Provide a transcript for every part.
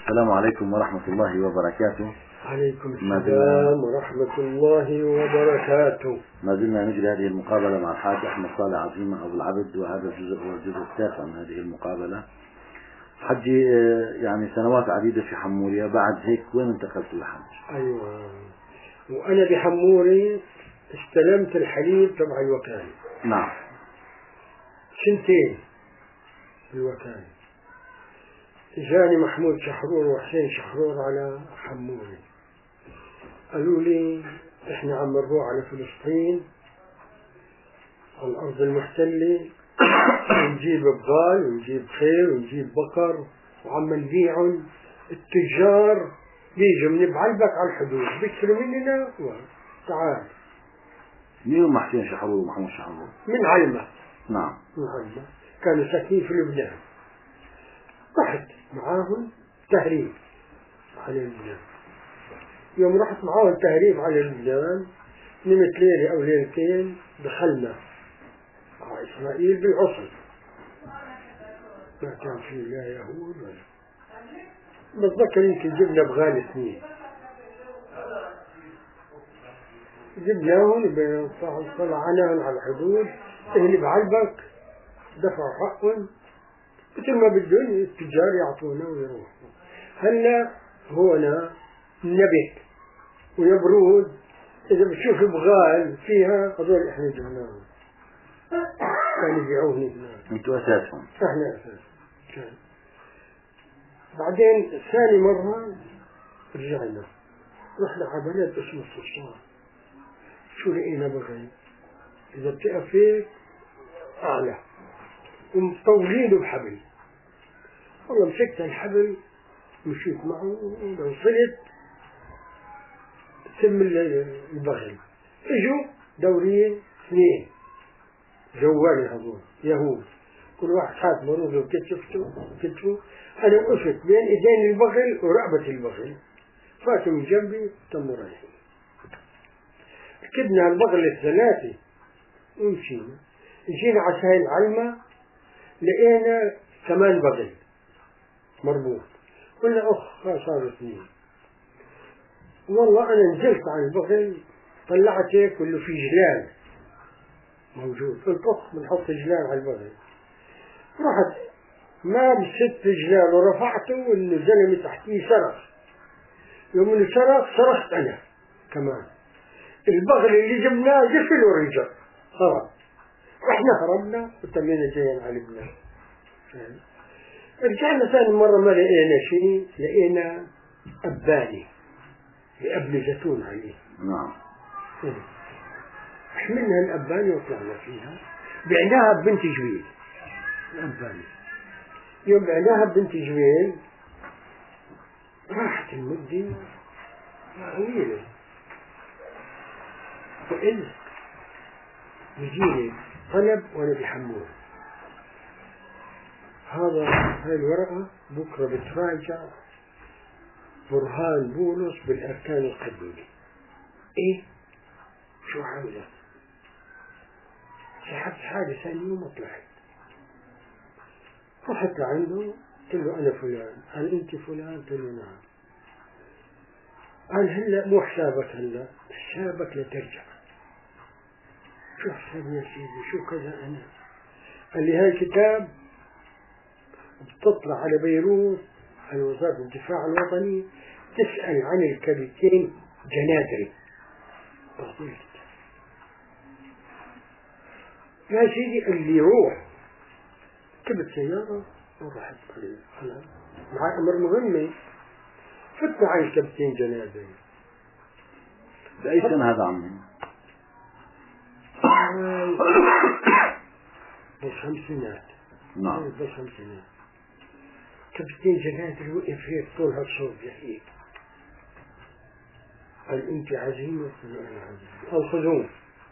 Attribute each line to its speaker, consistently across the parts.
Speaker 1: السلام عليكم ورحمة الله وبركاته.
Speaker 2: عليكم السلام ورحمة الله وبركاته.
Speaker 1: ما زلنا نجري هذه المقابلة مع الحاج أحمد صالح عظيمة أبو العبد، وهذا الجزء هو الجزء التاسع من هذه المقابلة. حجي يعني سنوات عديدة في حمورية، بعد هيك وين انتقلت للحج؟
Speaker 2: أيوة، وأنا بحموري استلمت الحليب تبع الوكالة.
Speaker 1: نعم.
Speaker 2: سنتين الوكالة. جاني محمود شحرور وحسين شحرور على حموري، قالوا لي احنا عم نروح على فلسطين على الأرض المحتلة، ونجيب بغال ونجيب خيل ونجيب بقر وعم نبيعهم. التجار بيجوا من بعلبك على الحدود بيشتروا مننا. تعال.
Speaker 1: مين هم حسين شحرور ومحمود شحرور؟
Speaker 2: من علمة.
Speaker 1: نعم.
Speaker 2: من علمة، كانوا ساكنين في لبنان. رحت معاهم تهريب على لبنان. يوم رحت معاهم تهريب على لبنان، نمت ليلة أو ليلتين، دخلنا على إسرائيل بالعصر. ما كان في لا يهود ولا، بتذكر يمكن جبنا بغال 2، جبناهم طلعناهم على الحدود، اللي بعلبك دفعوا حقهم مثل ما بدهم التجار يعطونا ويروحوا. هلا هنا نبت ويبرود، إذا بتشوف بغال فيها هذول إحنا جبناهم، كانوا يبيعوهم هناك.
Speaker 1: أنتوا أساسهم؟
Speaker 2: إحنا أساس. كان بعدين ثاني مرة رجعنا، رحنا على بلد اسمه الصفصان. شو لقينا بغل؟ إذا بتقف هيك أعلى ومطولينه بحبل. والله مسكت الحبل مشيت معه، لو صلت سم البغل. اجوا دورين 2 جوالي هذول يهود، كل واحد حاط مرور وكتفه. أنا وقفت بين إيدين البغل ورقبة البغل، فاتوا من جنبي تموا رايحين. ركبنا البغل 3 ومشينا. جينا على سهل علمة، لقينا كمان بغل مربوط. قلنا أخ صاروا 2. والله أنا نزلت عن البغل، طلعت هيك كله في جلال موجود. قلت أخ بنحط جلال على البغل. رحت ما بست جلال ورفعته، والزلمة تحتيه صرخ. يوم انه صرخت أنا كمان. البغل اللي جبناه جفل ورجع هرب. احنا هربنا وتمينا جايين على لبنان. رجعنا ثاني مرة ما لقينا شيء، لقينا أباني بأبن زيتون عليه.
Speaker 1: نعم.
Speaker 2: حملنا الأباني وطلعنا فيها، بعناها ببنت جويل. الأباني يوم بعناها ببنت جويل راحت المدة طويلة، وإذ يجيني طلب وأنا بحمول. هاي الورقة بكرة بتراجع برهان بولس بالأركان القديمة. إيه؟ شو عاوزة؟ سحبت حالي ثاني يوم وطلعت. رحت لعنده قلت له أنا فلان. قال أنت فلان؟ قلت له نعم. قال هلا مو حسابك، هلا حسابك لترجع. شو حساب يا سيدي؟ شو كذا؟ أنا قال لي هاي كتاب بتطلع على بيروت على وزارة الدفاع الوطني، تسأل عن الكابتن جنادري. يا سيدي قال لي روح. كبت سيارة ورحت عليه. خلاص معي أمر مهمة، فتنا عن الكابتن جنادري.
Speaker 1: بأي سنة هذا عمي؟
Speaker 2: بالخمسينات.
Speaker 1: نعم.
Speaker 2: بالخمسينات. كابتن جنادري وقف هيك طول هالصوت هيك، قال أنت عزيمة؟ قلت له أنا عزيمة. أو خذوه.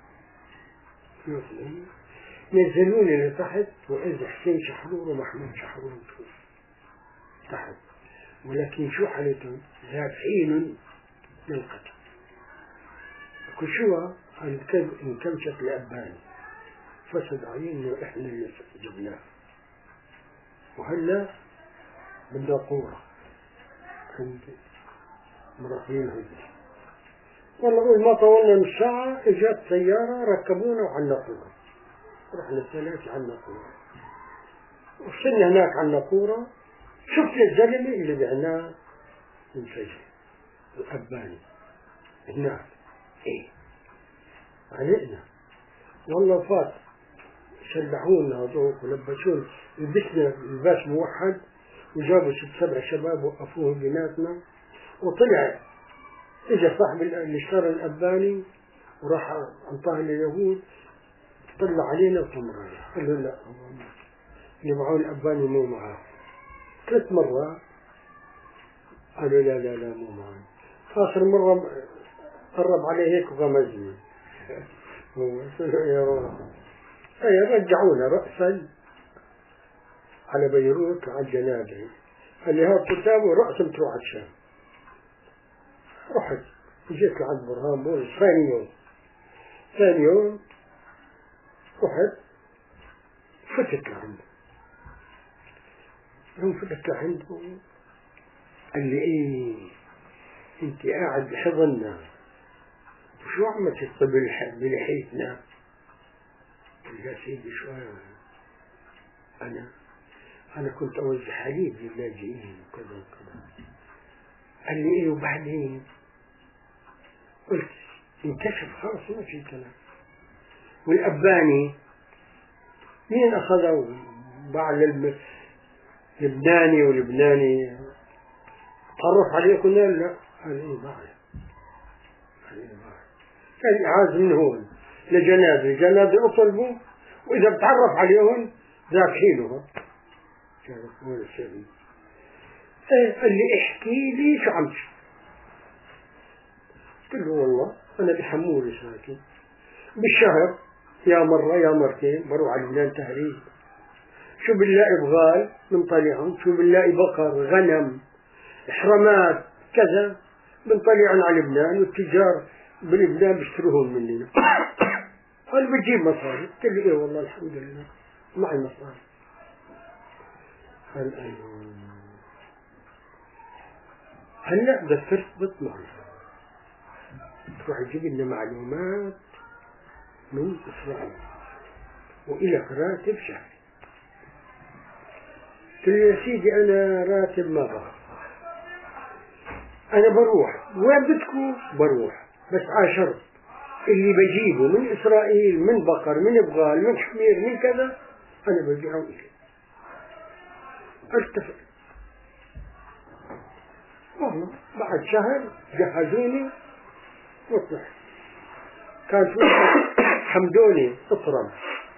Speaker 2: نزلوني لتحت، وإذ حسين شحرور ومحمود شحرور تحت، ولكن شو حالتهم؟ ذات حين للقتل. كل شو انكمشت لأبان، فسد عيننا إحنا اللي جبناه، وهلا بدنا قوة. عند مرافقين هدي. والله ما طولنا نص ساعة اجت سيارة ركبونا وعنقونا. رحنا الثلاثة عنقونا. وصلنا هناك على الناقورة، شفت الزلمة اللي بعناه منسجم الأباني هناك. إيه علقنا والله فات شلحونا هذوك ولبسونا، لبسنا لباس موحد وجابوا 6-7 شباب وقفوهم بيناتنا. وطلع اجى صاحب اللي اشترى الأباني وراح انطاه لليهود، طلع علينا وطمرنا قال له لا اللي معه الأباني مو معاه. 3 مرات قالوا لا لا لا مو معاه. آخر مرة قرب عليه هيك وغمزني هو يا روح. رجعونا رأسا على بيروت على الجنابة. قال لي هات كتاب ورأسا تروح على الشام. رحت جيت لعند برهان بولس ثاني يوم رحت فتت لعنده. يوم فتت لعنده قال لي ايه انت قاعد بحضننا وشو عملت بلحيتنا؟ قال يا سيدي شو انا كنت اوزع حليب للاجئين وكذا وكذا. قال لي ايه وبعدين؟ قلت انكشف خلاص ما في كلام. والأباني مين أخذه؟ باع لبناني ولبناني تعرف عليه قلنا لا. قال ايه باع كان يعاز من هون لجنازة أطلبه وإذا بتعرف عليهم ذاك حيله تعرف وين السبيل. قال لي احكي لي شو عم تشوف. قلت له والله أنا بحمولي ساكن بالشهر يا مرة يا مرتين بروح على لبنان تهريب. شو بنلاقي بغال بنطلعهم، شو بنلاقي بقر غنم حرمات كذا بنطلعهم على لبنان، والتجار بلبنان بيشتروهم مننا. قال بتجيب مصاري. قلت له ايه والله الحمد لله معي مصاري. قال ايوه هلا بدك ترتبط معي تروح تجيب لنا معلومات من إسرائيل وإلك راتب شهري. قلت له يا سيدي أنا راتب ما بقى، أنا بروح وين بدكم بروح، بس عشر اللي بجيبه من إسرائيل من بقر من بغال من حمير من كذا أنا برجعه إلي. اتفق. والله بعد شهر جهزوني وطلع. كان في حمدوني اطرم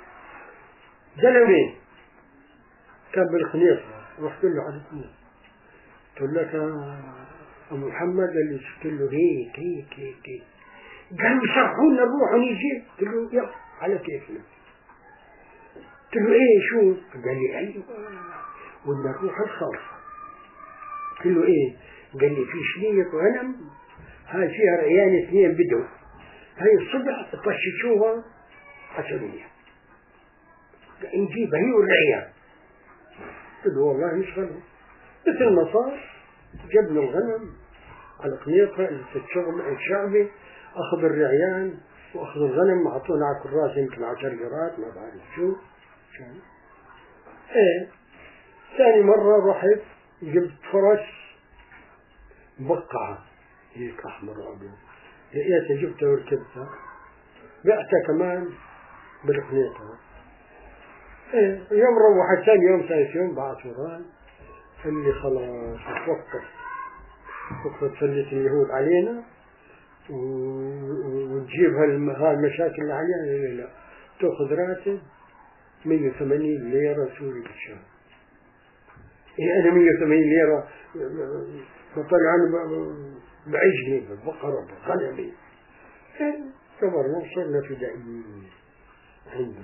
Speaker 2: زلمه كان بالخنيصة. رحت له على الخنيصة قلت له لك أبو محمد اللي شفت له هيك قالوا يشرحونا نروح ونيجي. قلت له يلا على كيفنا. قلت له ايه شو؟ قال لي ايوه بدنا نروح الخالصة. قلت له ايه؟ قال لي في شنية غنم هاي فيها رعيان 2 بدو، هاي الصبح طششوها عشرية نجيبها هي والرعيان. قلت له والله مش غنم مثل ما صار. جبنا الغنم على قنيطرة الشعبي أخذ الرعيان وأخذ الغنم أعطونا على كراس يمكن 10 جرات ما بعرف شو كان. ثاني مرة رحت جبت فرس مبقعة هيك أحمر وأبيض، لقيتها جبتها وركبتها بعتها كمان بالقنيطرة. يوم روحت ثاني يوم ثالث يوم بعت وران قال لي خلاص وقفت فلت اليهود علينا وتجيب هالمشاكل اللي علينا. لا تأخذ راتب 180 ليرة سوري بالشهر. أنا 180 ليرة بطلع أنا بعجلي بالبقرة بغنمي. كبرنا وصرنا فدائيين عندنا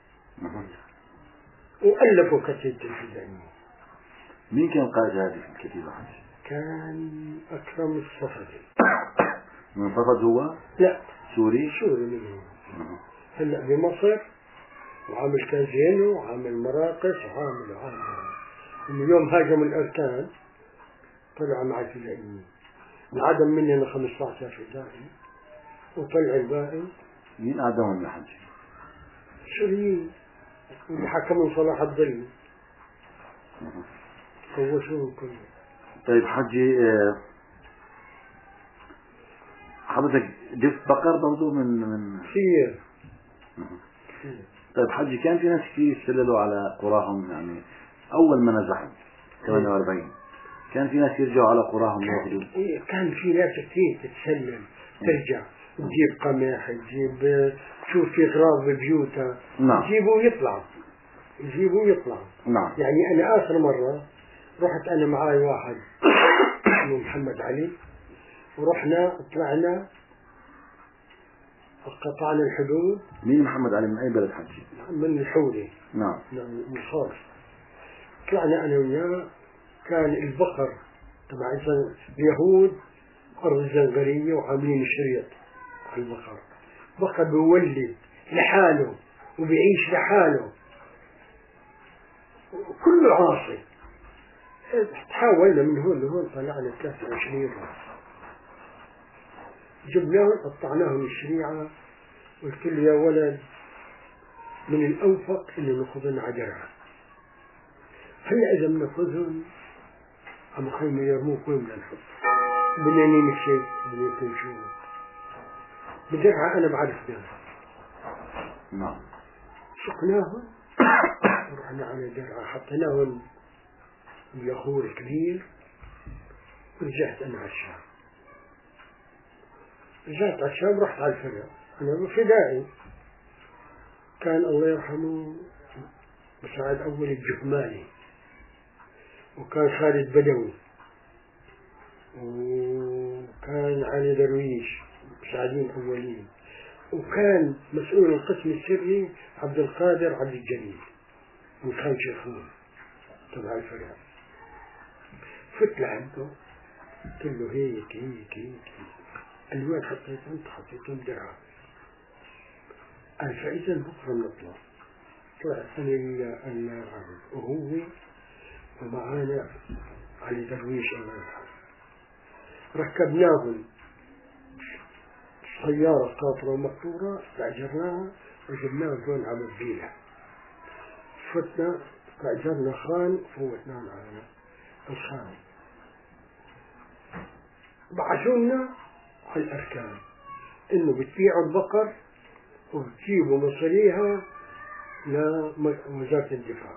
Speaker 2: وألفوا كتيبة الفدائيين.
Speaker 1: مين كان قائد هذه الكتيبة؟
Speaker 2: كان أكرم الصفدي.
Speaker 1: من صفد هو؟
Speaker 2: لا
Speaker 1: سوري
Speaker 2: منه. هلأ بمصر وعامل كازينو وعامل مراقص وعامل من يوم هاجموا الأركان طلع مع الفدائيين، انعدم مننا 15 فدائي وطلع الباقي.
Speaker 1: مين أعدمهم يا حجي؟
Speaker 2: السوريين اللي حكموا صلاح الظل كوشوهم كلهم.
Speaker 1: طيب حجي، حضرتك جبت بقر برضو من
Speaker 2: كثير.
Speaker 1: طيب حجي، كان في ناس كثير يستدلوا على قراهم، يعني أول ما نزحوا 48 كان في ناس يرجعوا على قراهم ياخذوا.
Speaker 2: كان في ناس كثير تتسلم ترجع، تجيب قمح، تجيب تشوف في غراض ببيوتها.
Speaker 1: نعم.
Speaker 2: يجيبوا يطلعوا.
Speaker 1: نعم.
Speaker 2: يعني أنا آخر مرة رحت أنا معاي واحد اسمه محمد علي، ورحنا طلعنا قطعنا الحدود.
Speaker 1: مين محمد علي؟ من أي بلد حجي؟
Speaker 2: من الحوري.
Speaker 1: نعم.
Speaker 2: من خارج. طلعنا أنا وياه، كان البقر تبع اليهود أرض الزنقرية وعاملين شريط على البقر. بقر بيولد لحاله وبيعيش لحاله كله عاصي. تحاولنا من هون لهون، طلعنا 23 راس، جبناهم قطعناهم الشريعة. قلت له يا ولد، من الأوفق إنه نأخذن عجرة. هلا إذا بنأخذهم عم خيمة يرموك وين بدنا نحط؟ بدنا نمشي، بدنا تمشوا بدرعة. أنا بعرفنا.
Speaker 1: نعم.
Speaker 2: سقناهم ورحنا على درعة، حطيناهم بيخور كبير، ورجعت أنا على الشام. رجعت على الشام، رحت على الفرع. أنا فدائي. كان الله يرحمه مساعد أول الجهماني، وكان خالد بدوي، وكان علي درويش مساعدين أولين، وكان مسؤول القسم السري عبد القادر عبد الجليل من خان شيخون تبع الفرع. فت لعنده قلت له هيك. الوين حطيت أنت؟ حطيتهم درعا. قال فإذا بكرة نطلع. طلعت أنا العبد وهو ومعانا علي درويش الله يرحمه. ركبناهم سيارة قاطرة ومقطورة، استأجرناها وجبناهم دون عبد بيلة. فتنا استأجرنا خان فوتناهم على الخان. بعثونا على الأركان إنه بتبيعوا البقر وبتجيبوا مصاريها لوزارة الدفاع،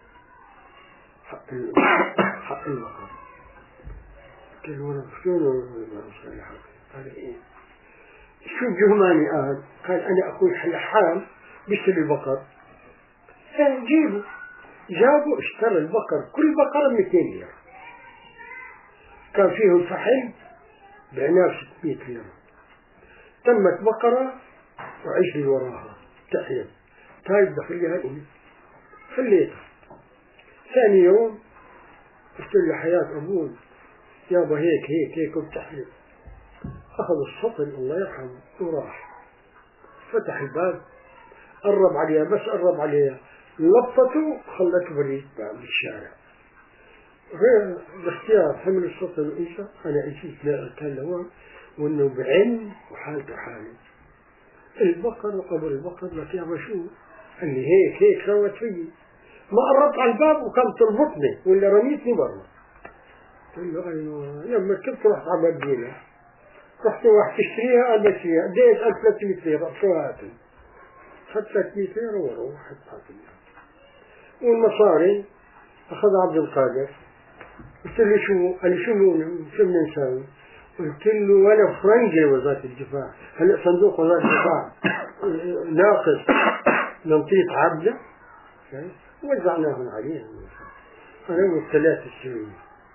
Speaker 2: حق البقر. قلت له شلون مصاريها؟ قال إيه؟ شو الجهماني قال أنا أخوي لحام بيشتري البقر. جيبوا. جابوا اشترى البقر، كل بقرة 200 ليرة. كان فيهم فحل بعناه 600 ليرة. تمت بقرة وعشري وراها تحيا. طيب دخليها إيه؟ خليتها. ثاني يوم قلت له حياة أبوي يابا هيك وبتحيا. أخذ السطل الله يرحمه وراح فتح الباب، قرب عليها لبطته خلته بريد بالشارع. غير باختيار حمل السطل وإيشا. أنا إيشيت كان له وإنه بعلم وحالته حالي. البقر وقبل البقر لك يا شو؟ قال لي هيك سوت فيي. ما قربت على الباب وكان تربطني ولا رميتني برا. قلت له أيوة. لما كنت رحت على مدينة، رحت واحد تشتريها، قال بشتريها قديش؟ 1300 ليرة. شو هاتي؟ أخذت 300 ليرة وروحت حاطيها. والمصاري أخذ عبد القادر. قلت له شو؟ قال لي شو بدنا نسوي؟ قلت له ولا فرنجي وزارة الدفاع. هلا صندوق وزارة الدفاع ناقص نمطيط عبده. وزعناهم عليهم أنا والثلاث السنين.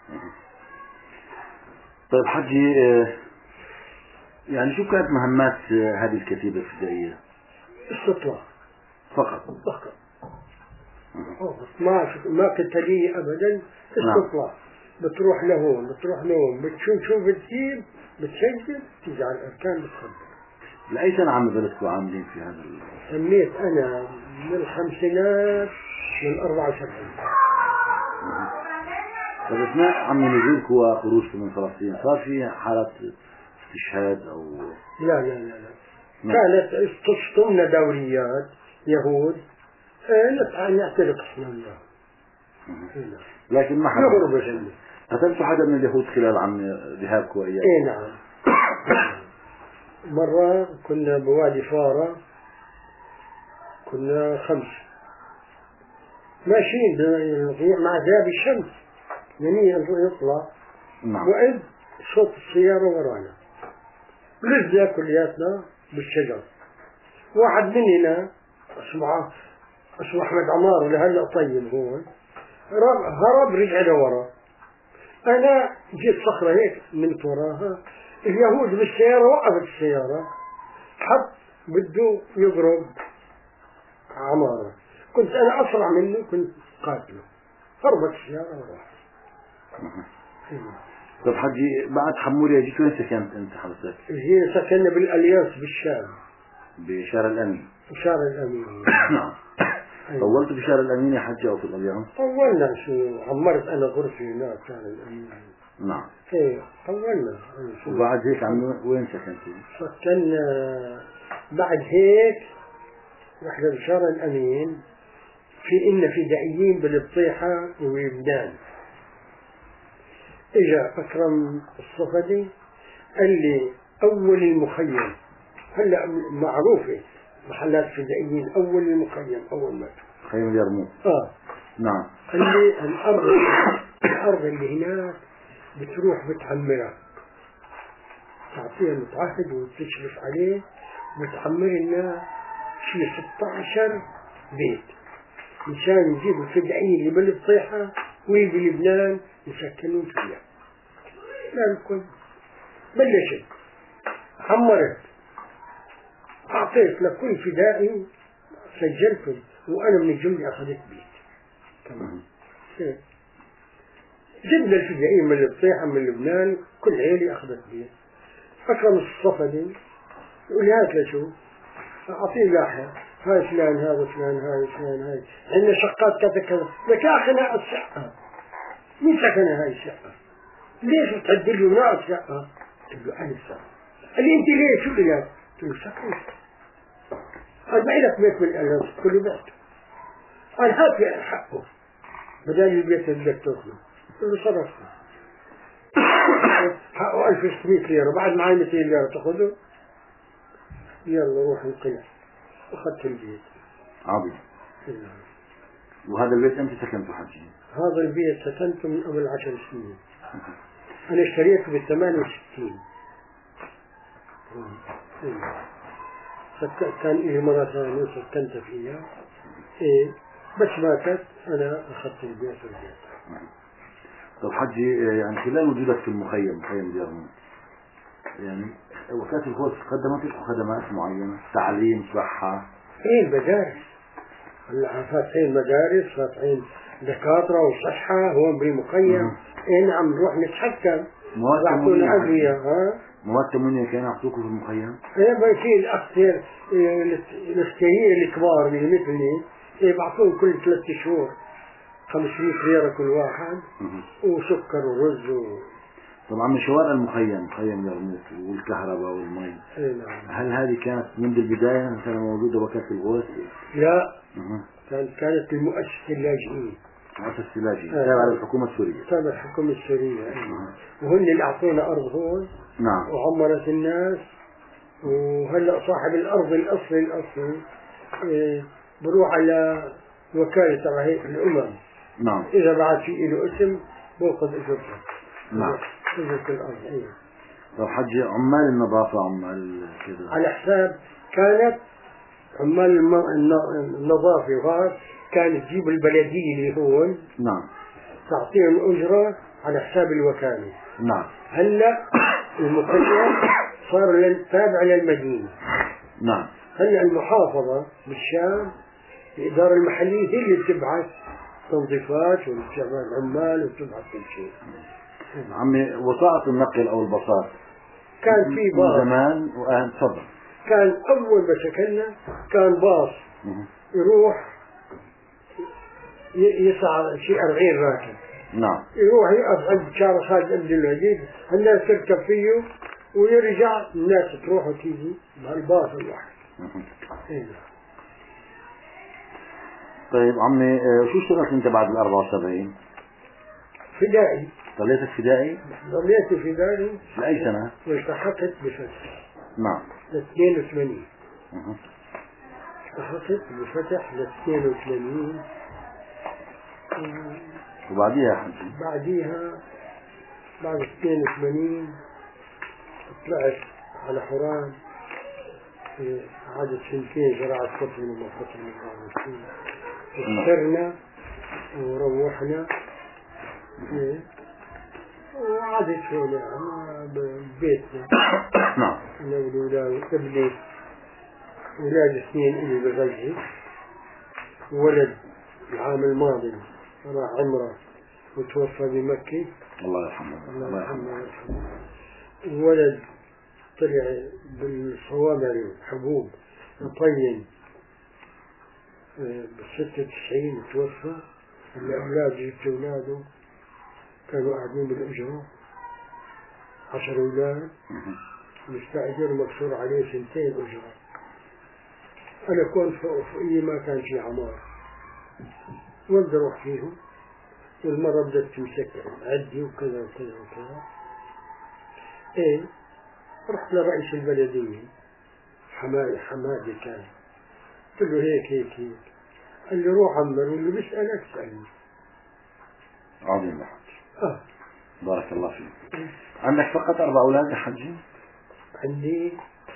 Speaker 1: طيب حجي، يعني شو كانت مهمات هذه الكتيبة الفدائية؟
Speaker 2: استطلاع
Speaker 1: فقط.
Speaker 2: ما قتالية أبدا. استطلاع. بتروح لهون بتشوف بتجيب بتسجل تيجي على الأركان بتخبر.
Speaker 1: لأي سنة عم بلشتوا عاملين في هذا
Speaker 2: سميت أنا من الخمسينات من 74.
Speaker 1: طب اثناء عم نزولكم وخروجكم من فلسطين صار في حالة استشهاد أو
Speaker 2: لا لا لا لا كانت تشطمنا دوريات يهود نعترف احنا الله
Speaker 1: لكن ما حدا قتلتوا حدا من اليهود خلال عم ذهابكم وإياكم؟
Speaker 2: اي نعم. مرة كنا بوادي فارة، كنا 5 ماشيين مع ذهاب الشمس يعني يطلع.
Speaker 1: نعم.
Speaker 2: وإذ صوت السيارة ورانا لزنا كلياتنا بالشجر. واحد مننا اسمه أحمد عمار لهلا طيب هون هرب رجع لورا. أنا جيت صخرة هيك من وراها، اليهود بالسيارة وقفت السيارة، حط بده يضرب عمارة، كنت أنا أسرع منه كنت قاتله، هربت السيارة وراح.
Speaker 1: طب حجي بعد حموريا جيت وين سكنت أنت حضرتك؟
Speaker 2: جينا سكننا بالألياس بالشام.
Speaker 1: بشارع الأمين.
Speaker 2: بشارع الأمين.
Speaker 1: نعم. طولت بشارع الأمين يا حجي أو في الألياس؟
Speaker 2: طولنا شو، عمرت أنا غرفة هناك شارع الأمين.
Speaker 1: نعم.
Speaker 2: إيه طولنا.
Speaker 1: وبعد هيك وين سكنتوا؟
Speaker 2: سكننا بعد هيك نحن بشارع الأمين، في إن فدائيين بالبطيحة ولبنان. إجا أكرم الصفدي قال لي أول المخيم، هلا معروفة محلات فدائيين، أول المخيم أول ما
Speaker 1: خيم اليرموك. نعم.
Speaker 2: قال لي الأرض اللي هناك بتروح بتعمرها، تعطيها متعهد وتشرف عليه، بتعمر لنا شي 16 بيت مشان يجيبوا الفدائيين اللي بالبطيحة ويجي لبنان يسكنون فيها. لكن بلشت عمرت، أعطيت لكل فدائي سجلتهم، وأنا من الجملة أخذت بيت كمان. جبنا الفدائيين من البطيحة من لبنان، كل عيلي أخذت بيت. أكرم الصفدي يقول لي هات لشو أعطيه لاحة، هاي فلان هذا فلان هاي فلان هاي عندنا شقات كذا كذا. لك يا أخي ناقص شقة، مين سكن هاي الشقة؟ ليش بتعدل له ناقص شقة؟ قلت له أنا السقف. قال لي أنت ليه شو إياك؟ قلت له سكن. قال ما إلك بيت بالألف كله بعته. قال هات لي حقه بدل البيت اللي بدك تاخذه. قلت له صرفته حقه 1600 ليرة، بعد معي 200 ليرة تاخذه؟ يلا روح انقلع. أخذت البيت.
Speaker 1: عظيم. وهذا البيت أنت سكنته حجي؟
Speaker 2: هذا البيت سكنته من قبل 10 سنين. أنا اشتريته بال68. كان إيه مرة ثانية سكنت فيها. إيه بس ماتت أنا أخذت البيت ورجعت.
Speaker 1: طب حجي يعني خلال وجودك في المخيم مخيم اليرموك يعني وكالة الغوث قدمت لكم خدمات معينة، تعليم، صحة؟
Speaker 2: إيه المدارس، هلا فاتحين مدارس، فاتحين دكاترة وصحة هون بالمخيم. إيه نعم نروح نتحكم، يعطونا أدوية.
Speaker 1: مواد تموينية كانوا يعطوكم في المخيم؟
Speaker 2: إيه بيصير الأختيار الاختياريين الكبار اللي مثلي إيه بعطوهم كل 3 شهور 500 ليرة كل واحد، وسكر ورز
Speaker 1: طبعا من شوارع المخيم مخيم اليرموك والكهرباء والمي.
Speaker 2: إيه نعم.
Speaker 1: هل هذه كانت منذ البداية مثلا موجودة وكالة الغوث؟
Speaker 2: لا كانت المؤسسة اللاجئين.
Speaker 1: مؤسسة اللاجئين تابعة للحكومة السورية.
Speaker 2: تابعة الحكومة السورية. وهن اللي أعطونا أرض هون.
Speaker 1: نعم.
Speaker 2: وعمرت الناس، وهلا صاحب الأرض الأصلي بروح على وكالة تبع هيئة الأمم.
Speaker 1: نعم.
Speaker 2: إذا بعد في له اسم بأخذ إجرته.
Speaker 1: نعم.
Speaker 2: إجرة الأرض. إيه.
Speaker 1: طب حجي عمال النظافة عمال كذا
Speaker 2: على حساب كانت عمال النظافة وهذا كانت تجيب البلدية اللي هون.
Speaker 1: نعم.
Speaker 2: تعطيهم أجرة على حساب الوكالة.
Speaker 1: نعم.
Speaker 2: هلا المخيم صار تابع للمدينة.
Speaker 1: نعم.
Speaker 2: هلا المحافظة بالشام الإدارة المحلية هي اللي بتبعث تنظيفات وبتبعث عمال وبتبعث كل شيء.
Speaker 1: عمي وسائط النقل أو الباصات
Speaker 2: كان في باص
Speaker 1: زمان وآن تفضل.
Speaker 2: كان أول ما سكننا كان باص يروح يسعى شيء 40 راكب
Speaker 1: نعم.
Speaker 2: يروح يقف عند شارع خالد عبد الوجيد، الناس تركب فيه ويرجع، الناس تروح وتيجي بهالباص الواحد. إيه.
Speaker 1: طيب عمي، شو اشتغلت انت بعد ال 74؟
Speaker 2: فدائي.
Speaker 1: ضليتك فدائي؟
Speaker 2: ضليت فدائي.
Speaker 1: لأي سنة؟
Speaker 2: والتحقت بفتح.
Speaker 1: نعم.
Speaker 2: ل 82. التحقت بفتح ل 82.
Speaker 1: وبعديها حجي؟
Speaker 2: بعد 82 طلعت على حوران، قعدت سنتين زراعة فطن وما فطن وصرنا وروحنا وعادت هنا ببيتنا.
Speaker 1: نعم.
Speaker 2: أنا والأولاد ابني، أولاد اثنين إلي بغزي، ولد العام الماضي راح عمره وتوفى بمكة،
Speaker 1: الله يرحمه.
Speaker 2: الله يرحمه. ولد طلع بالصوامع حبوب طين ب96 توفى. الأولاد جبت أولاده كانوا قاعدين بالأجرة، 10 أولاد، مستأجر مكسور عليه 2 أجرة. أنا كنت فوقي ما كان في عمار، وين بدي أروح فيهم؟ والمرة بدأت تمسك عدي وكذا وكذا وكذا. إيه، رحت لرئيس البلدية حمادي كان، قلت له هيك قال لي روح عمر، واللي بيسألك اسألني.
Speaker 1: عظيم يا حج. بارك الله فيك. عندك فقط 4 أولاد يا حجي؟
Speaker 2: عندي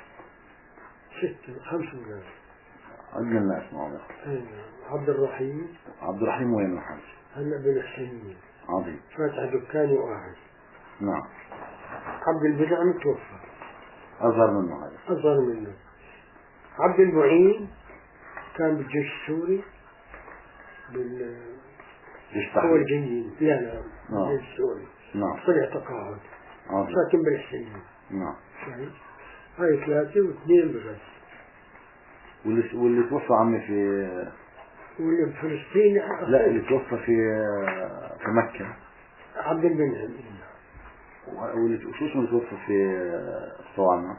Speaker 2: 5 أولاد.
Speaker 1: عندنا الناس معهم.
Speaker 2: عبد الرحيم
Speaker 1: وين الحج؟
Speaker 2: هلا بالحسينية.
Speaker 1: عظيم.
Speaker 2: فاتح دكان وقاعد.
Speaker 1: نعم.
Speaker 2: عبد البدع متوفى.
Speaker 1: أصغر منه هذا.
Speaker 2: أصغر منه. عبد المعين كان بالجيش السوري، هو الجيد. لا بالجيش السوري.
Speaker 1: نعم.
Speaker 2: طلع تقاعد. ساكن بالحسينية.
Speaker 1: نعم.
Speaker 2: هاي 3 و2 بغز.
Speaker 1: واللي توفى عمي في
Speaker 2: واللي بفلسطين؟
Speaker 1: لا، اللي توفى في مكة
Speaker 2: عبد المنعم.
Speaker 1: شو اسمه اللي توفى في الصوامع؟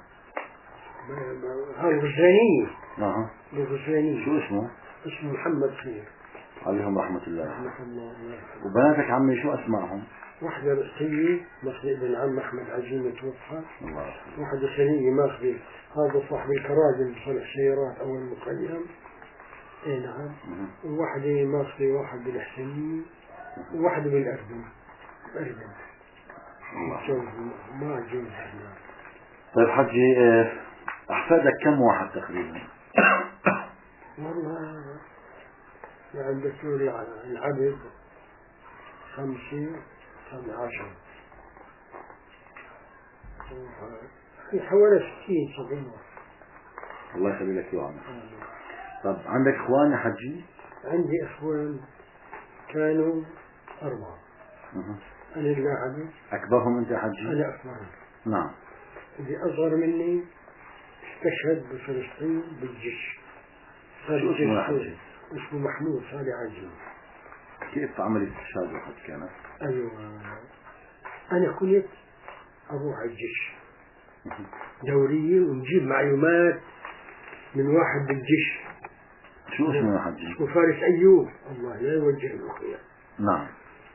Speaker 2: الغزلانية.
Speaker 1: نعم.
Speaker 2: الغزلانية.
Speaker 1: شو اسمه؟
Speaker 2: اسمه محمد خير عليهم
Speaker 1: رحمة الله.
Speaker 2: رحمة الله.
Speaker 1: وبناتك عمي شو أسمائهم؟
Speaker 2: واحدة رأسية ماخذ ابن عم أحمد عزيمة توفى.
Speaker 1: الله يرحمه.
Speaker 2: واحدة ثانية ماخذ هذا صاحب الكراجل بصنع سيارات أول مقيم. اي نعم. وواحدة ماخذ واحد بالحسنية، وواحدة بالأردن. ما جوز احنا.
Speaker 1: طيب حجي، أحفادك كم واحد تقريبا؟
Speaker 2: والله يعني بتقول العبد 50 10 حوالي 60-70.
Speaker 1: الله يخلي لك اياهم. طب عندك اخوان يا حجي؟
Speaker 2: عندي اخوان كانوا 4. أنا اللاعب.
Speaker 1: أكبرهم أنت يا حجي؟
Speaker 2: أنا أكبرهم.
Speaker 1: نعم.
Speaker 2: اللي أصغر مني استشهد بفلسطين بالجيش.
Speaker 1: شو اسمه يا حجي؟
Speaker 2: اسمه محمود صالح عزيز.
Speaker 1: كيف عملية استشهاد واحد كانت؟
Speaker 2: أيوة، أنا كنت أروح على الجيش دورية ونجيب معلومات من واحد بالجيش.
Speaker 1: شو اسمه يا حجي؟
Speaker 2: اسمه فارس أيوب، الله لا يوجه له خير.
Speaker 1: نعم.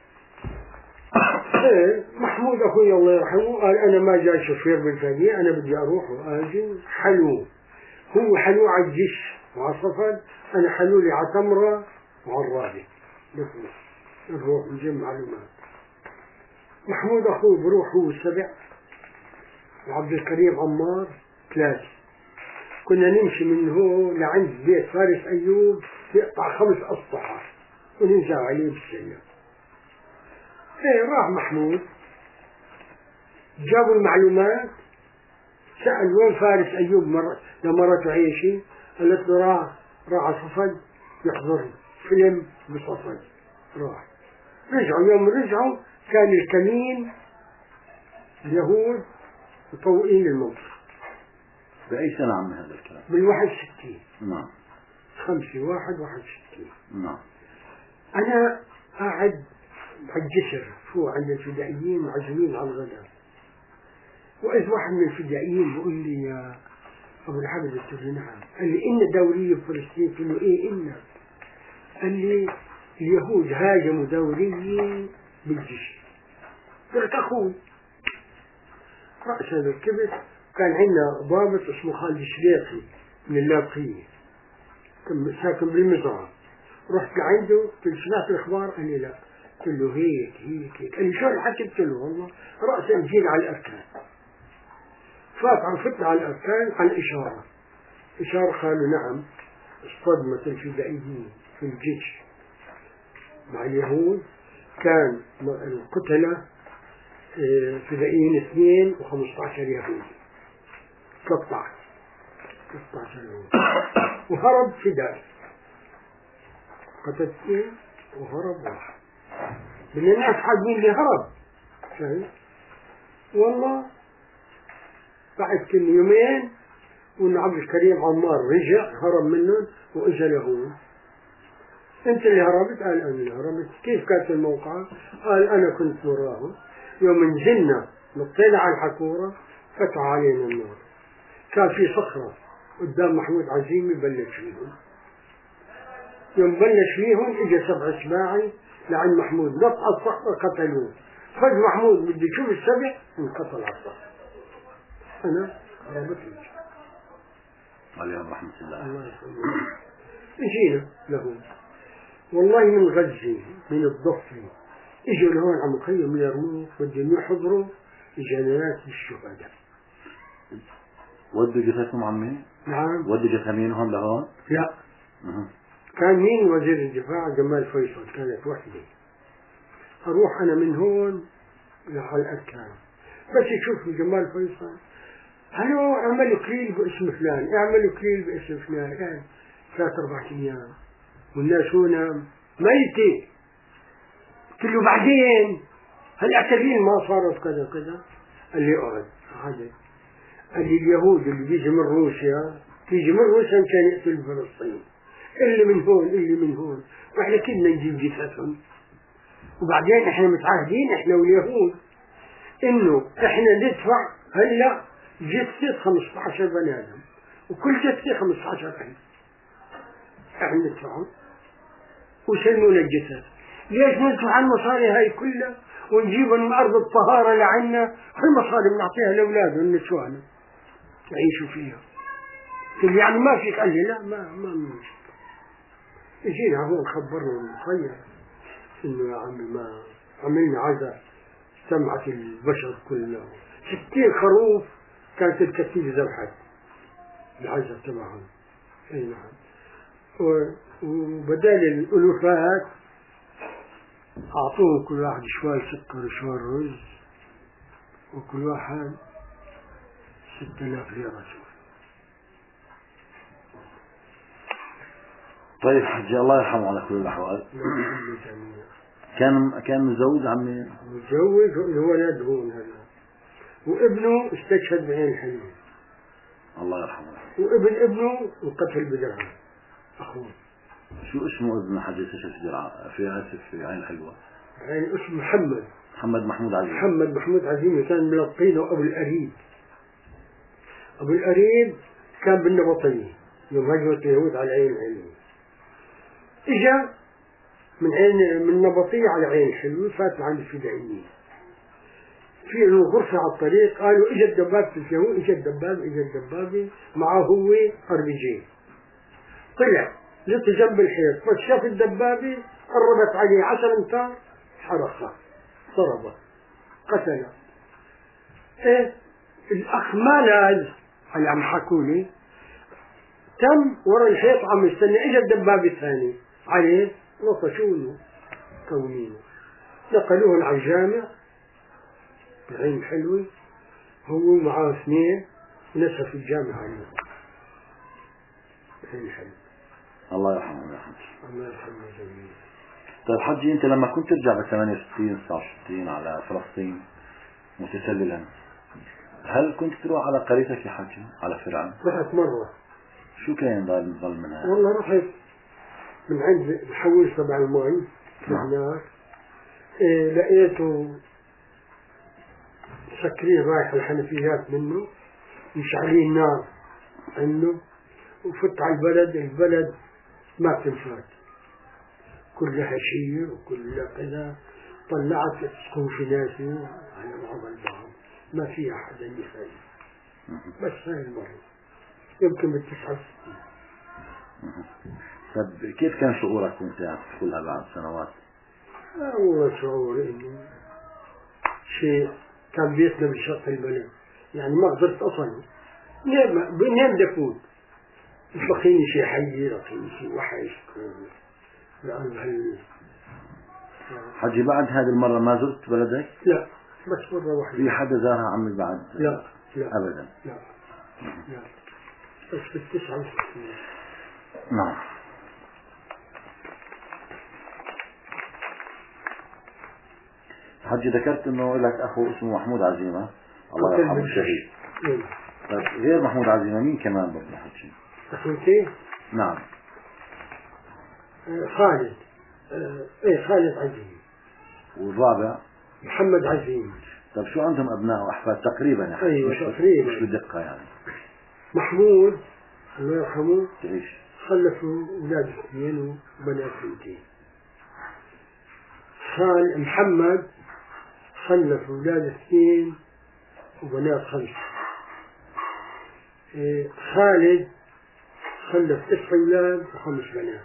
Speaker 2: محمود أخوي الله يرحمه قال أنا ما جاي شوفير بالفدية، أنا بدي أروح وآجي. حلو، هو حلو على الجيش وعلى صفد، أنا حلو لي على تمرة وعلى الرابط. نروح نجيب معلومات. محمود أخوي بروح هو 7، وعبد الكريم عمار 3. كنا نمشي من هو لعند بيت فارس أيوب يقطع 5 أسطحات وننزل عليه بالسيارة. راح محمود جابوا المعلومات، سأل وين فارس أيوب لمرته عيشي، قالت له راح على صفد يحضر فيلم بصفد. راح رجعوا، يوم رجعوا كان الكمين اليهود مطوئين الموقف.
Speaker 1: بأي سنة عم هذا الكلام؟
Speaker 2: بال61.
Speaker 1: نعم.
Speaker 2: 5/1/61.
Speaker 1: نعم.
Speaker 2: أنا قاعد الجسر فوق عند الفدائيين معزومين على الغداء. وإذ واحد من الفدائيين بيقول لي يا أبو العبد، قلت له نعم. قال لي إن دورية فلسطين. قلت له إيه إن؟ قال لي اليهود هاجموا دورية بالجيش. قلت أخوي رأسا ركبت. كان عندنا ضابط اسمه خالد الشريقي من اللاقية، كان ساكن بالمزرعة. رحت لعنده قلت له سمعت الأخبار؟ قال لي لا. قلت له هيك هيك هيك. قال لي شو الحكي؟ قلت له والله رأسا جينا على الأركان. فتنا على الأركان عن إشارة قالوا نعم اصطدمت الفدائيين في الجيش مع اليهود. كان القتلة فدائيين 2 و15 يهودي، 13 يهودي. وهرب فدائي، قتل 2 وهرب 1. من الناس حاجين اللي هرب. شايف والله بعد كل يومين وإن عبد الكريم عمار رجع هرب منهم وإجا لهون. أنت اللي هربت؟ قال أنا اللي هربت. كيف كانت الموقعة؟ قال أنا كنت وراهم، يوم نزلنا نطينا على الحكورة فتحوا علينا النار. كان في صخرة قدام محمود عزيمي بلش فيهم. يوم بلش فيهم إجا 7 سباعي لعند محمود، نط على الصخرة قتلوه. فج محمود بده يشوف السبع انقتل على الصخرة. أنا هربت لي.
Speaker 1: عليهم رحمة الله.
Speaker 2: الله يرحمه. اجينا لهون والله من غزة من الضفة اجوا لهون على مخيم اليرموك بدهم يحضروا جنازات الشهداء.
Speaker 1: ودوا جثثهم عمي؟
Speaker 2: نعم.
Speaker 1: ودوا جثامينهم لهون؟
Speaker 2: لا. كان مين وزير الدفاع؟ جمال فيصل، كانت وحدة. أروح أنا من هون على الأركان، بس يشوفني جمال فيصل هلو اعملوا كليل باسم فلان، اعملوا كليل باسم فلان. يعني 3-4 أيام والناس هنا ميتة. قلت له بعدين هالأعتبين ما صارت كذا كذا. قال لي اقعد. قعدت. قال لي اليهود اللي بيجي من روسيا مشان كان يقتل فلسطين، اللي من هون اللي من هون، واحنا كنا نجيب جثثهم. وبعدين احنا متعاهدين احنا واليهود انه احنا ندفع هلا جثة 15 بني آدم، وكل جثة 15,000 احنا ندفعهم وسلمونا الجثث. ليش ندفع المصاري هاي كلها ونجيبهم من أرض الطهارة لعنا؟ هالمصاري بنعطيها لأولادنا النسوان يعيشوا فيها. قال يعني ما فيك؟ قال لي لا ما اجينا هون خبرنا المخير انه يا عمي ما عملنا عزاء سمعت البشر كلها 60 خروف كانت الكتيبة ذبحت العزاء تبعهم. اي نعم. وبدال الألوفات أعطوهم كل واحد شوي سكر وشوي رز، وكل واحد 6,000 ليرة.
Speaker 1: طيب حجي الله يرحمه على كل الأحوال. كان متزوج عمي؟
Speaker 2: متزوج وولد هون هذا، وابنه استشهد بعين الحلوة.
Speaker 1: الله يرحمه.
Speaker 2: وابن ابنه انقتل بدرعا أخوه.
Speaker 1: شو اسمه ابن حجي استشهد في عين الحلوة؟
Speaker 2: يعني اسمه محمد
Speaker 1: محمود عزيز.
Speaker 2: محمد محمود عزيز، كان ملقينه أبو الأريب. أبو الأريب كان بالنبطية يوم هجمة اليهود على عين الحلوة. إجا من نبطية على عين الحلوة، فات عند الفدائيين في غرفة على الطريق. قالوا إجا الدباب في اليهود، إجا الدبابة معه هو أربجين. طلع لقى جنب الحيط، فشاف الدبابة قربت عليه 10 أمتار، حرقها ضربه قتله. إيه الأخ ما لاز هل عم حكولي تم ورا الحيط عم يستنى. إجا الدبابة الثاني عليه لطشونه كونينه، نقلوه على الجامع بعين الحلوة، هو معاه 2 نسف الجامع عليه بعين الحلوة.
Speaker 1: الله يرحمه.
Speaker 2: الله يرحمه جميعا.
Speaker 1: طيب حجي انت لما كنت ترجع ب 68 69 على فلسطين متسللا، هل كنت تروح على قريتك يا حجي على فرعون؟
Speaker 2: رحت مرة.
Speaker 1: شو كان ضل منها؟
Speaker 2: والله رحت من عند الحويش تبع المي هناك، لقيته سكرين رايح الحنفيات منه، مشعلين نار عنه، وفت على البلد ما بتنفات، كلها شيء وكلها كذا. طلعت تكون في ناسي على بعض البعض، ما في أحد يخالف. بس هاي المرة يمكن بال69.
Speaker 1: طب كيف كان شعورك وانت عم تدخلها بعد سنوات؟
Speaker 2: أول شعور إنه شيء كان بيتنا بشرق البلد، يعني ما قدرت أصلا نام دفوت، لقيني شيء حي، لقيني شيء وحش.
Speaker 1: حجي بعد هذه المرة ما زرت بلدك؟
Speaker 2: لا، بس مرة واحدة.
Speaker 1: في حدا زارها عمي بعد؟
Speaker 2: لا
Speaker 1: أبدا.
Speaker 2: لا بس في 69.
Speaker 1: نعم. حجي ذكرت انه لك اخو اسمه محمود عزيمة الله يرحمه الشهيد. طيب غير محمود عزيمة مين كمان برضه حجي؟
Speaker 2: أخوتي؟
Speaker 1: نعم.
Speaker 2: خالد. خالد عزيمة.
Speaker 1: والرابع؟
Speaker 2: محمد عزيمة.
Speaker 1: طيب شو عندهم ابناء واحفاد تقريبا يعني؟
Speaker 2: أيوة تقريبا.
Speaker 1: مش بدقة يعني.
Speaker 2: محمود الله يرحمه
Speaker 1: تعيش.
Speaker 2: خلفوا أولاد 2 وبنات 2. محمد خلف أولاد 2 وبنات 5. خالد خلف 9 أولاد و5 بنات.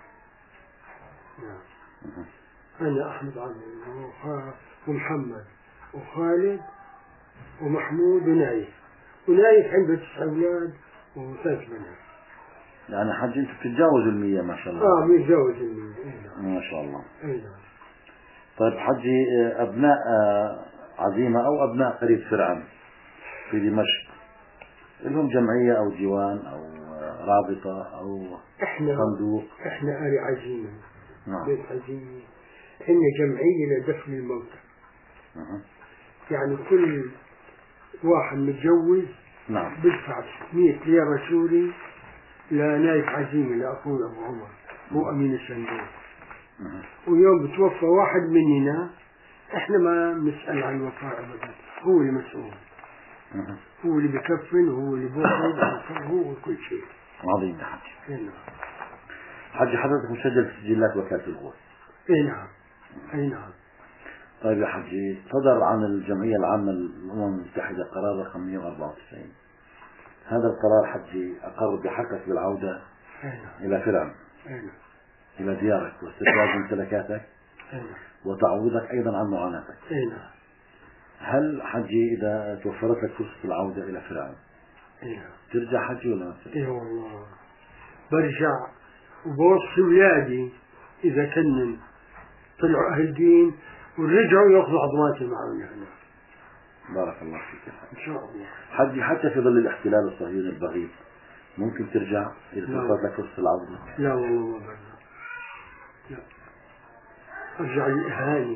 Speaker 2: أنا أحمد عزيز ومحمد وخالد ومحمود ونايف عنده 9 أولاد و3 بنات.
Speaker 1: يعني حجي انتم بتتجاوزوا 100 ما شاء الله.
Speaker 2: بيتجاوز 100
Speaker 1: ما شاء الله.
Speaker 2: نعم.
Speaker 1: طيب حجي ابناء عزيمة او ابناء قرية فرعون في دمشق لهم جمعية او ديوان او رابطة او صندوق؟
Speaker 2: احنا آل عزيمة.
Speaker 1: نعم.
Speaker 2: بيت عزيمة إن جمعية لدفن الموتى. يعني كل واحد متجوز
Speaker 1: نعم
Speaker 2: بدفع 600 ليرة سوري لنايف عزيمة لأخوي أبو عمر، هو أمين الصندوق. ويوم بتوفى واحد مننا احنا ما نسأل عن الوفاة أبدا، هو المسؤول. هو اللي بكفن وهو اللي بوفى هو كل شيء.
Speaker 1: عظيم يا حجي. حجي حضرتك مسجل في سجلات وكالة الغوث؟
Speaker 2: اي نعم.
Speaker 1: طيب يا حجي، صدر عن الجمعية العامة للأمم المتحدة قرار رقم 194. هذا القرار حجي أقر بحقك بالعودة إلى فرعون، إلى ديارك واستخراج ممتلكاتك وتعويضك أيضا عن معاناتك. هل حجي إذا توفرت لك فرصة العودة إلى فرعون ترجع حجي ولا ما ترجع؟
Speaker 2: والله برجع وبوصي أولادي إذا كنن طلعوا أهل دين ورجعوا يأخذوا عظماتي معهم هنا.
Speaker 1: بارك الله فيك
Speaker 2: إن شاء الله.
Speaker 1: حجي حتى في ظل الاحتلال الصهيوني البغيض ممكن ترجع إذا توفرت لك فرصة العودة؟
Speaker 2: لا والله ما برجع. لا، أرجع للأهالي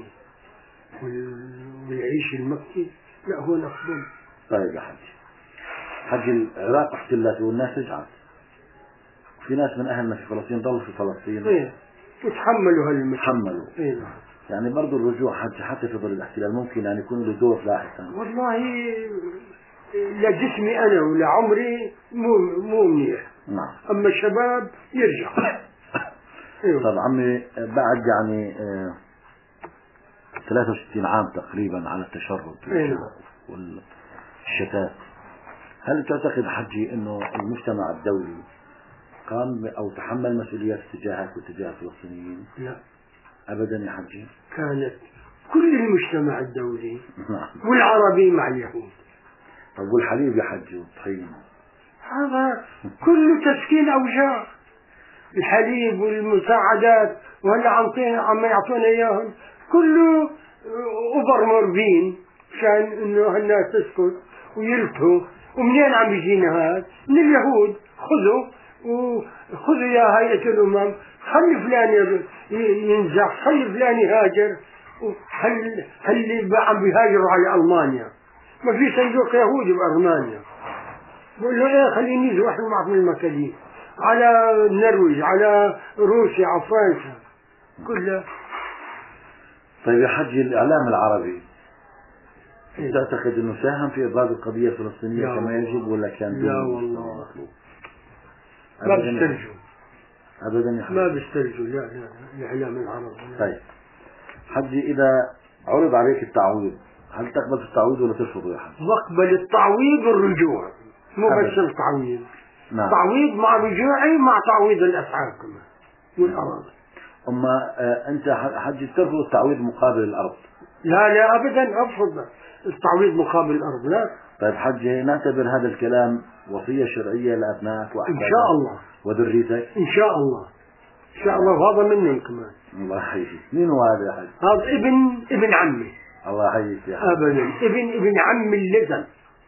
Speaker 2: والعيش المكي. لا هو أفضل.
Speaker 1: طيب يا حجي العراق احتلت والناس رجعت، في ناس من أهلنا في فلسطين ضلوا في فلسطين
Speaker 2: وتحملوا هالمشكلة.
Speaker 1: يعني برضو الرجوع حتى في ظل الاحتلال ممكن أن يكون له دور لاحقا.
Speaker 2: والله لجسمي أنا ولعمري مو منيح.
Speaker 1: نعم.
Speaker 2: أما الشباب يرجع.
Speaker 1: طب عمي بعد يعني 63 عام تقريبا على التشرد والشتات، هل تعتقد حجي انه المجتمع الدولي قام او تحمل مسؤوليات اتجاهك واتجاه الفلسطينيين؟
Speaker 2: لا
Speaker 1: ابدا يا حجي.
Speaker 2: كانت كل المجتمع الدولي والعربي مع اليهود.
Speaker 1: طب والحليب يا حجي والطحين؟
Speaker 2: هذا كله تسكين اوجاع. الحليب والمساعدات وهلا عم يعطونا اياهم كله أبر مربين عشان انه هالناس تسكت ويلتهوا. ومنين عم يجينا هذا؟ من اليهود. خذوا يا هيئة الأمم، خلي فلان ينزح، خلي فلان يهاجر، اللي عم بيهاجروا على ألمانيا ما في صندوق يهودي بألمانيا. بقول له ايه خليني ينزحوا معكم المكاليف على النرويج، على روسيا، على فرنسا كلها.
Speaker 1: طيب يا حجي، الإعلام العربي تعتقد أنه ساهم في إبراز القضية الفلسطينية كما يجب، ولا كان
Speaker 2: لا والله
Speaker 1: مطلوب؟
Speaker 2: ما بيسترجوا
Speaker 1: أبدا يا حجي،
Speaker 2: ما بيسترجوا. لا الإعلام العربي.
Speaker 1: طيب حجي، إذا عرض عليك التعويض هل تقبل التعويض ولا ترفضه يا حجي؟
Speaker 2: بقبل التعويض والرجوع، مو بس التعويض. نعم. تعويض مع رجوعي مع تعويض الأسعار كمان والأراضي.
Speaker 1: أما أنت حجي ترفض التعويض مقابل الأرض؟
Speaker 2: لا أبدا أرفض التعويض مقابل الأرض، لا.
Speaker 1: طيب حجي، نعتبر هذا الكلام وصية شرعية لأبنائك وأحفادك
Speaker 2: إن شاء الله
Speaker 1: وذريتك؟
Speaker 2: إن شاء الله إن شاء الله، وهذا منهم كمان.
Speaker 1: الله يحييك. مين هو هذا يا حج؟
Speaker 2: هذا ابن عمي.
Speaker 1: الله يحييك يا حج.
Speaker 2: أبدا ابن عمي اللزم،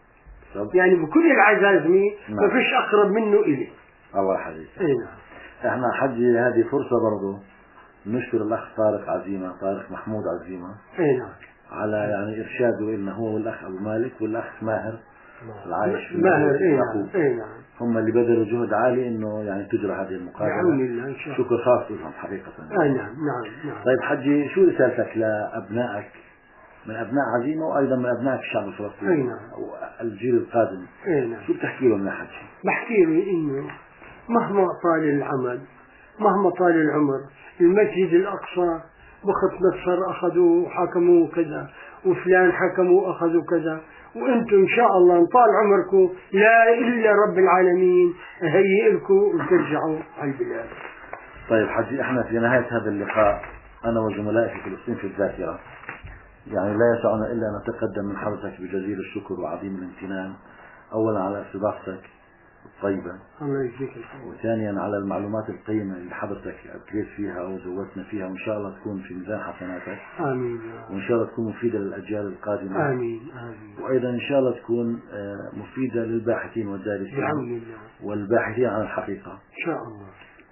Speaker 2: يعني بكل العزازمي ما فيش أقرب منه إلي.
Speaker 1: الله يحييك.
Speaker 2: أي نعم.
Speaker 1: احنا حجي هذه فرصة برضو نشكر الأخ طارق عزيمة، طارق محمود عزيمة،
Speaker 2: أي نعم،
Speaker 1: على يعني إرشاده لنا هو والأخ أبو مالك والأخ ماهر العايش في
Speaker 2: ماهر. أي نعم.
Speaker 1: هم اللي بذلوا جهد عالي إنه يعني تجرى هذه المقابلة. شكر خاص لهم حقيقة.
Speaker 2: أي نعم.
Speaker 1: طيب حجي، شو رسالتك لأبنائك من أبناء عزيمة وأيضا من أبناء الشعب الفلسطيني؟
Speaker 2: أي نعم.
Speaker 1: الجيل القادم.
Speaker 2: أي نعم.
Speaker 1: شو بتحكي لهم يا حجي؟
Speaker 2: بحكي لهم إنه مهما طال العمل، مهما طال العمر، المسجد الأقصى وقت نصر أخذوه وحكموا كذا، وفلان حكموا أخذوا كذا، وأنتم إن شاء الله إن طال عمركم لا إلا رب العالمين هيئ لكم وترجعوا على البلاد.
Speaker 1: طيب حجي، احنا في نهاية هذا اللقاء أنا وزملائي في فلسطين في الذاكرة يعني لا يسعنا إلا أن نتقدم من حضرتك بجزيل الشكر وعظيم الامتنان، أولا على استضافتك الطيبة،
Speaker 2: الله يجزيك الخير،
Speaker 1: وثانيا على المعلومات القيمة اللي حضرتك أبقيت فيها أو زودتنا فيها، وإن شاء الله تكون في ميزان حسناتك.
Speaker 2: آمين.
Speaker 1: وإن شاء الله تكون مفيدة للأجيال القادمة.
Speaker 2: آمين.
Speaker 1: وأيضا إن شاء الله تكون مفيدة للباحثين والدارسين والباحثين عن الحقيقة
Speaker 2: إن شاء الله.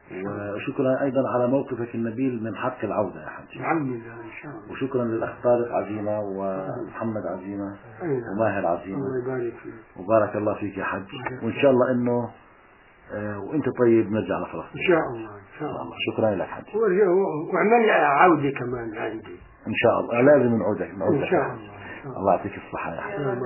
Speaker 1: وشكرا أيضا على موقفك النبيل من حق العودة يا حجي.
Speaker 2: إن شاء الله.
Speaker 1: وشكرا للأخ طارق عزيمة ومحمد عزيمة وماهر عزيمة.
Speaker 2: الله يبارك فيك.
Speaker 1: وبارك الله فيك يا حج. وإن شاء الله إنه وأنت طيب نرجع لفلسطين
Speaker 2: إن شاء الله.
Speaker 1: شكرا لك حج.
Speaker 2: وعمل عودة كمان عندي
Speaker 1: إن شاء الله. لازم نعودك
Speaker 2: إن شاء الله.
Speaker 1: الله يعطيك الصحة يا حج.